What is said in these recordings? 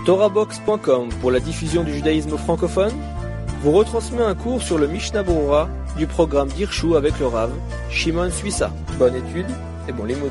TorahBox.com pour la diffusion du judaïsme francophone vous retransmet un cours sur le Mishnah Berurah du programme d'Irshu avec le Rav Shimon Suissa. Bonne étude et bon limoud.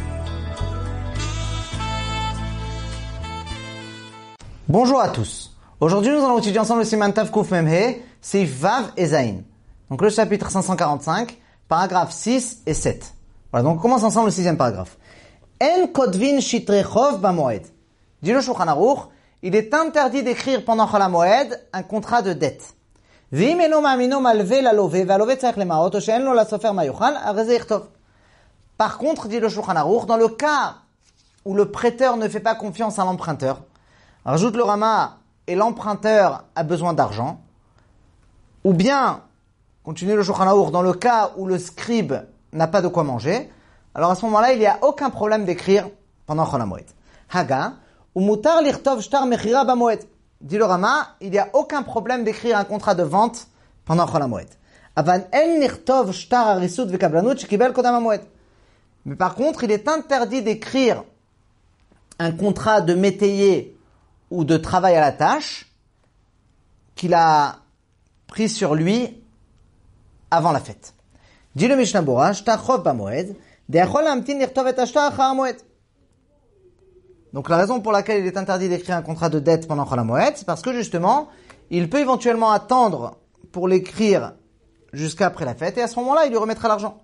Bonjour à tous. Aujourd'hui, nous allons étudier ensemble le Siman Tav Kuf Memhe, Seif Vav et Zayin. Donc le chapitre 545, paragraphes 6 et 7. Voilà, donc on commence ensemble le sixième paragraphe. En kotvin shitrechov bamoed. Dit le Shulchan Aruch, il est interdit d'écrire pendant Chol HaMoed un contrat de dette. V'im eno ma'amino malve lalove, v'alove tzarech lemaot, o she'en lo lasofer ma yochal, arei ze yichtov. Par contre, dit le Shulchan Aruch, dans le cas où le prêteur ne fait pas confiance à l'emprunteur, rajoute le Rama, et l'emprunteur a besoin d'argent, ou bien, continue le Shulchan Aruch, dans le cas où le scribe n'a pas de quoi manger, alors à ce moment-là, il n'y a aucun problème d'écrire pendant Chol HaMoed. Haga, ou mutar lichtov shtar mechira bamoed. Dit le Rama, il n'y a aucun problème d'écrire un contrat de vente pendant Chol HaMoed. Avan en lichtov shtar harisut vekablanut shekibel kodam hamoed. Mais par contre, il est interdit d'écrire un contrat de métayer ou de travail à la tâche qu'il a pris sur lui avant la fête. Dit le Mishnah Berurah, shtar chov bamoed, de'achol lamtin lichtov et ashtar achar hamoed. Donc la raison pour laquelle il est interdit d'écrire un contrat de dette pendant Chol HaMoed, c'est parce que justement, il peut éventuellement attendre pour l'écrire jusqu'à après la fête, et à ce moment-là, il lui remettra l'argent.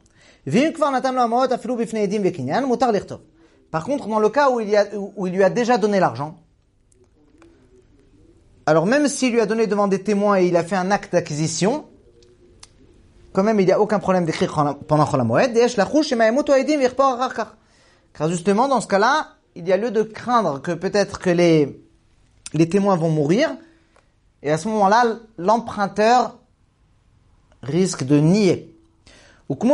Par contre, dans le cas où il lui a déjà donné l'argent, alors même s'il lui a donné devant des témoins et il a fait un acte d'acquisition, quand même, il n'y a aucun problème d'écrire pendant Chol HaMoed. Car justement, dans ce cas-là, il y a lieu de craindre que peut-être que les témoins vont mourir, et à ce moment-là, l'emprunteur risque de nier. Ou comme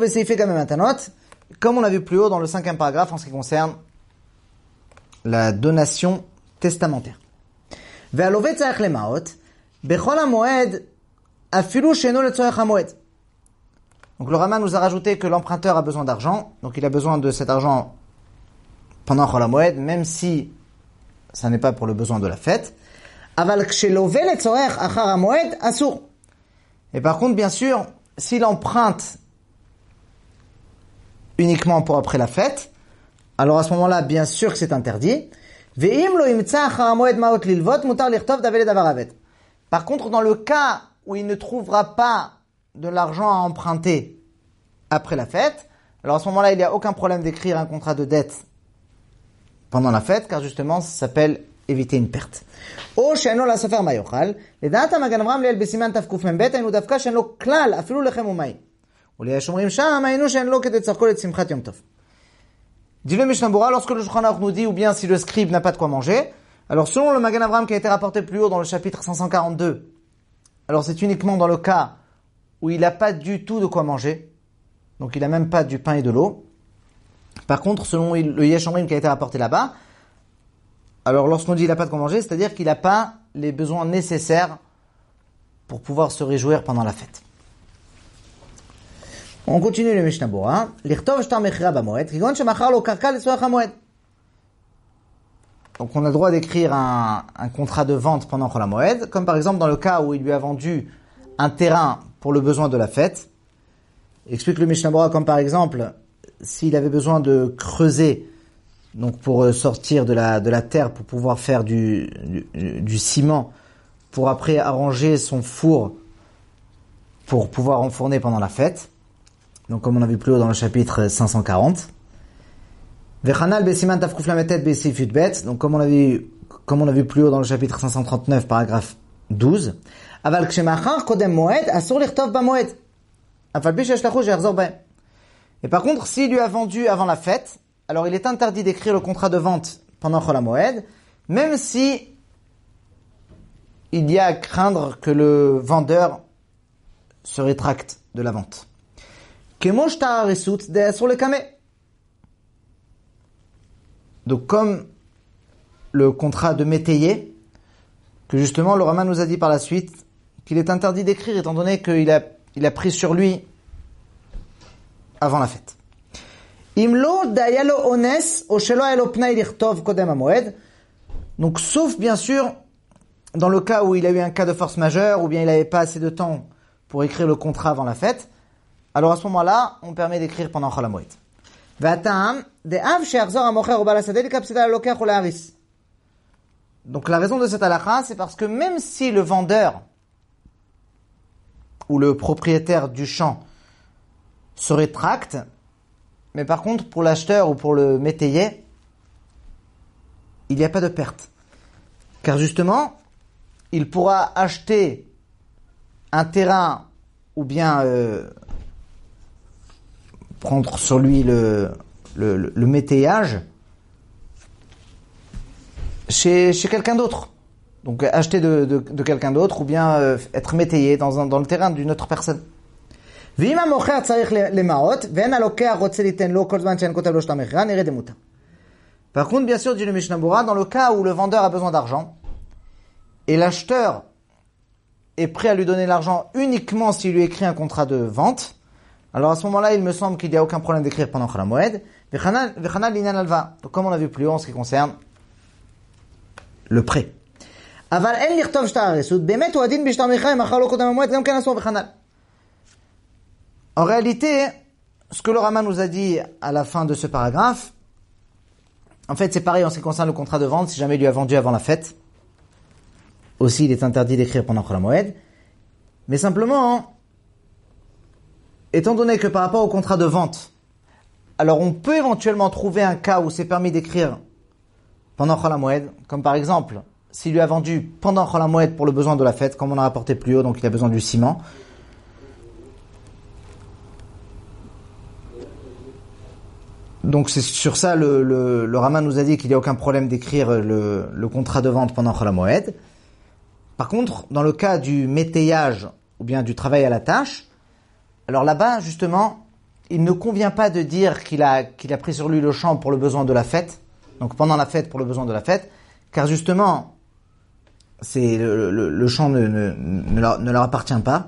on a vu plus haut dans le cinquième paragraphe en ce qui concerne la donation testamentaire. Donc le Rama nous a rajouté que l'emprunteur a besoin d'argent, donc il a besoin de cet argent pendant Chol HaMoed, même si ça n'est pas pour le besoin de la fête. Et par contre, bien sûr, s'il emprunte uniquement pour après la fête, alors à ce moment-là, bien sûr que c'est interdit. Par contre, dans le cas où il ne trouvera pas de l'argent à emprunter après la fête, alors à ce moment-là, il n'y a aucun problème d'écrire un contrat de dette pendant la fête, car justement, ça s'appelle éviter une perte. Ou she'en lo lasofer ma yochal, ledat Magen Avraham liel besiman tav kuf mem bet, aynu davka she'en lo klal, afilu lechem umayim. Ou liel shomrim sham, aynu she'en lo kede tzarko le simchat yom tov. Dit le Mishnah Berurah, lorsque le Shulchan Aruch nous dit, ou bien si le scribe n'a pas de quoi manger, alors selon le Magen Avraham qui a été rapporté plus haut dans le chapitre 542, alors c'est uniquement dans le cas où il n'a pas du tout de quoi manger, donc il n'a même pas du pain et de l'eau. Par contre, selon le Yesh Omrim qui a été rapporté là-bas, alors lorsqu'on dit il n'a pas de quoi manger, c'est-à-dire qu'il n'a pas les besoins nécessaires pour pouvoir se réjouir pendant la fête. On continue le Mishnah Berurah. Lichtov shtar mechira bamoed, kigon shemachar lo karka letzorech hamoed. Donc on a le droit d'écrire un contrat de vente pendant Chol HaMoed, comme par exemple dans le cas où il lui a vendu un terrain pour le besoin de la fête. Explique le Mishnah Berurah comme par exemple s'il avait besoin de creuser, donc pour sortir de la terre, pour pouvoir faire du ciment, pour après arranger son four, pour pouvoir enfourner pendant la fête. Donc comme on a vu plus haut dans le chapitre 540. Vechanal besiman tav kuf lametet besif yudbet. Donc comme on a vu plus haut dans le chapitre 539, paragraphe 12. Aval kshemachar kodem moed asur lichtov bamoed. Afal bi sheyesh lachu sheyachzor bahem. Et par contre, s'il lui a vendu avant la fête, alors il est interdit d'écrire le contrat de vente pendant Chol HaMoed, même si il y a à craindre que le vendeur se rétracte de la vente. Kemo shtar harisut de'asur lekame. Donc comme le contrat de métayer, que justement le Rama nous a dit par la suite qu'il est interdit d'écrire étant donné qu'il a pris sur lui avant la fête. Imlo dayalo ones o shelo aylo pnai lichtov kodem hamoed. Donc, sauf bien sûr, dans le cas où il a eu un cas de force majeure, ou bien il n'avait pas assez de temps pour écrire le contrat avant la fête, alors à ce moment-là, on permet d'écrire pendant Chol HaMoed. Donc la raison de cette halakha, c'est parce que même si le vendeur ou le propriétaire du champ se rétracte, mais par contre pour l'acheteur ou pour le métayer, il n'y a pas de perte. Car justement, il pourra acheter un terrain ou bien prendre sur lui le métayage chez quelqu'un d'autre. Donc acheter de quelqu'un d'autre ou bien être métayé dans le terrain d'une autre personne. Par contre, bien sûr, dit le Mishnah Berurah, dans le cas où le vendeur a besoin d'argent et l'acheteur est prêt à lui donner l'argent uniquement s'il lui écrit un contrat de vente, alors à ce moment-là, il me semble qu'il n'y a aucun problème d'écrire pendant Chol HaMoed. Donc comme on l'a vu plus haut en ce qui concerne le prêt. En réalité, ce que le Rama nous a dit à la fin de ce paragraphe, en fait c'est pareil en ce qui concerne le contrat de vente, si jamais il lui a vendu avant la fête. Aussi, il est interdit d'écrire pendant Chol HaMoed. Mais simplement, étant donné que par rapport au contrat de vente, alors on peut éventuellement trouver un cas où c'est permis d'écrire pendant Chol HaMoed, comme par exemple, s'il lui a vendu pendant Chol HaMoed pour le besoin de la fête, comme on a rapporté plus haut, donc il a besoin du ciment. Donc c'est sur ça, le Rama nous a dit qu'il n'y a aucun problème d'écrire le contrat de vente pendant Chol HaMoed. Par contre, dans le cas du métayage ou bien du travail à la tâche, alors là-bas, justement, il ne convient pas de dire qu'il a pris sur lui le champ pour le besoin de la fête, donc pendant la fête pour le besoin de la fête, car justement, c'est le champ ne leur appartient pas.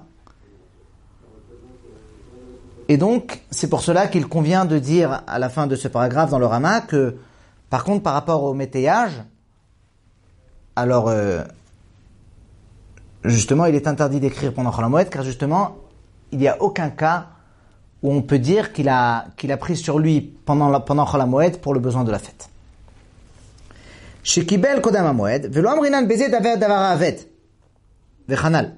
Et donc, c'est pour cela qu'il convient de dire à la fin de ce paragraphe dans le Rama que, par contre, par rapport au métayage, alors justement, il est interdit d'écrire pendant Chol HaMoed, car justement, il n'y a aucun cas où on peut dire qu'il a pris sur lui pendant Chol HaMoed pour le besoin de la fête. Shekibel kodam HaMoed, velo amrinan bezeh davar ha'aved, vechanal.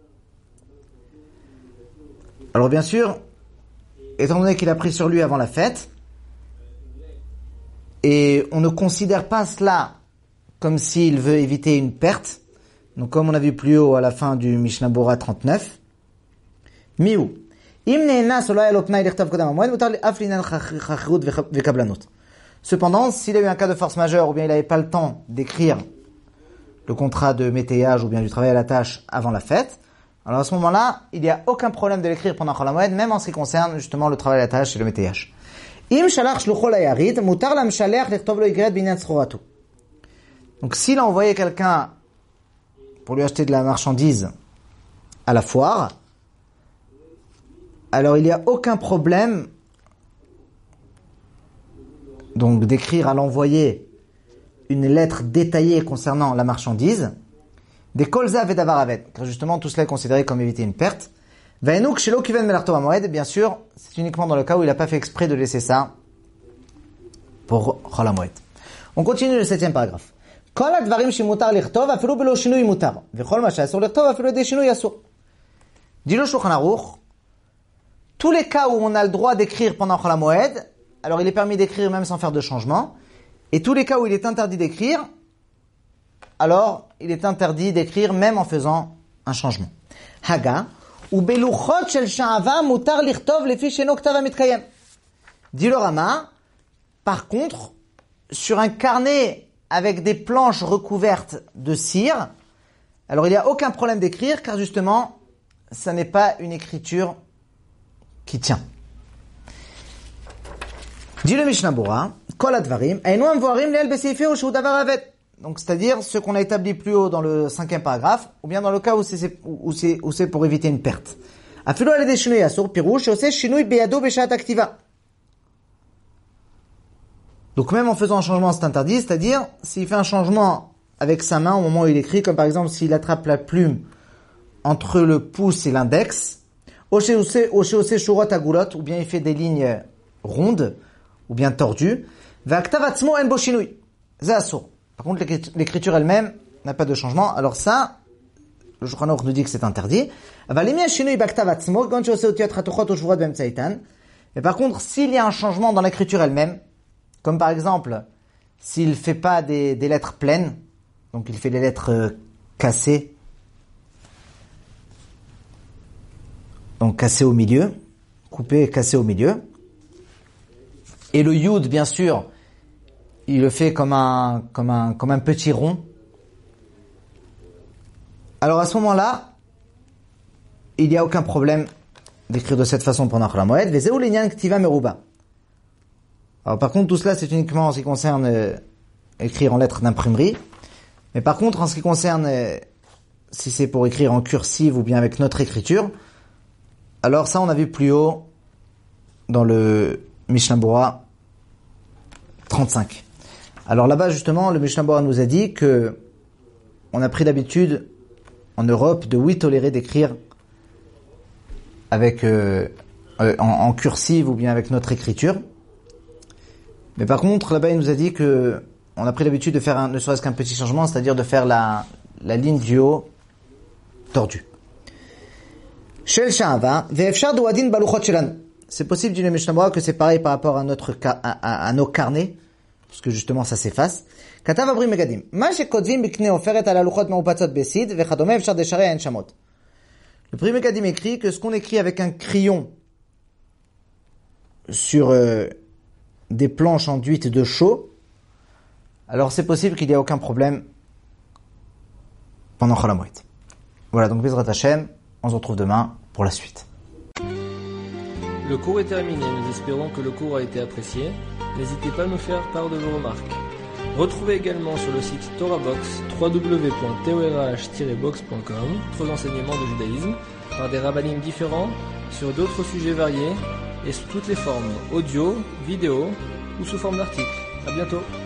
Alors bien sûr, étant donné qu'il a pris sur lui avant la fête, et on ne considère pas cela comme s'il veut éviter une perte, donc comme on a vu plus haut à la fin du Mishnah Berurah 39, miou. Cependant, s'il a eu un cas de force majeure ou bien il n'avait pas le temps d'écrire le contrat de métayage ou bien du travail à la tâche avant la fête, alors à ce moment-là, il n'y a aucun problème de l'écrire pendant Chol HaMoed, même en ce qui concerne justement le travail à la tâche et le métayage. Donc s'il a envoyé quelqu'un pour lui acheter de la marchandise à la foire, alors il n'y a aucun problème donc d'écrire à l'envoyé une lettre détaillée concernant la marchandise, des kolza vedavar aved, car justement tout cela est considéré comme éviter une perte. Vaenouk shelo kiven melarto HaMoed, bien sûr, c'est uniquement dans le cas où il n'a pas fait exprès de laisser ça pour Chol HaMoed. On continue le 7e paragraphe. Kol hadvarim shemutar lichtov afilu belo shinui mutar, vechol ma she'asur lichtov afilu yedei shinui asur. Dit le Shulchan Aruch, tous les cas où on a le droit d'écrire pendant Chol HaMoed, alors il est permis d'écrire même sans faire de changement, et tous les cas où il est interdit d'écrire, alors il est interdit d'écrire même en faisant un changement. Haga, ou beluchot shel sha'ava mutar lichtov lefi sheno ktav hamitkayem. Dit le Rama, par contre, sur un carnet avec des planches recouvertes de cire, alors il n'y a aucun problème d'écrire, car justement, ça n'est pas une écriture qui tient. Dit le Mishnah Berurah, kol hadvarim, einu amvoarim le'el beseifeh ou shu davar aved. Donc, c'est-à-dire ce qu'on a établi plus haut dans le 5e paragraphe, ou bien dans le cas où c'est pour éviter une perte. Afilu al yedei shinui asur, pirouche, she'oseh shinui beyado beshat aktiva. Donc même en faisant un changement, c'est interdit, c'est-à-dire s'il fait un changement avec sa main au moment où il écrit, comme par exemple s'il attrape la plume entre le pouce et l'index, ou bien il fait des lignes rondes ou bien tordues. Par contre, l'écriture elle-même n'a pas de changement. Alors ça, le Shulchan Aruch nous dit que c'est interdit. Mais par contre, s'il y a un changement dans l'écriture elle-même, comme par exemple, s'il fait pas des lettres pleines, donc il fait des lettres cassées, donc cassées au milieu, coupées et cassées au milieu, et le yud, bien sûr, il le fait comme un petit rond. Alors à ce moment-là, il n'y a aucun problème d'écrire de cette façon pendant Chol HaMoed. Vezeu l'inyan ktiva meruba. Alors par contre, tout cela c'est uniquement en ce qui concerne écrire en lettres d'imprimerie. Mais par contre, en ce qui concerne si c'est pour écrire en cursive ou bien avec notre écriture, alors ça on a vu plus haut dans le Mishnah Bora 35. Alors là-bas justement, le Mishnah Bora nous a dit que on a pris l'habitude en Europe de tolérer d'écrire avec en cursive ou bien avec notre écriture. Mais par contre, là-bas, il nous a dit que on a pris l'habitude de faire ne serait-ce qu'un petit changement, c'est-à-dire de faire la ligne du haut tordue. C'est possible, dit le Mishnah Bora, que c'est pareil par rapport à à nos carnets, parce que justement ça s'efface. Le Pri Megadim écrit que ce qu'on écrit avec un crayon sur des planches enduites de chaux, alors c'est possible qu'il n'y ait aucun problème pendant Chol HaMoed. Voilà, donc Bezrat Hashem, on se retrouve demain pour la suite. Le cours est terminé, nous espérons que le cours a été apprécié. N'hésitez pas à nous faire part de vos remarques. Retrouvez également sur le site TorahBox www.torah-box.com d'autres enseignements de judaïsme par des rabbinim différents sur d'autres sujets variés et sous toutes les formes audio, vidéo ou sous forme d'articles. À bientôt.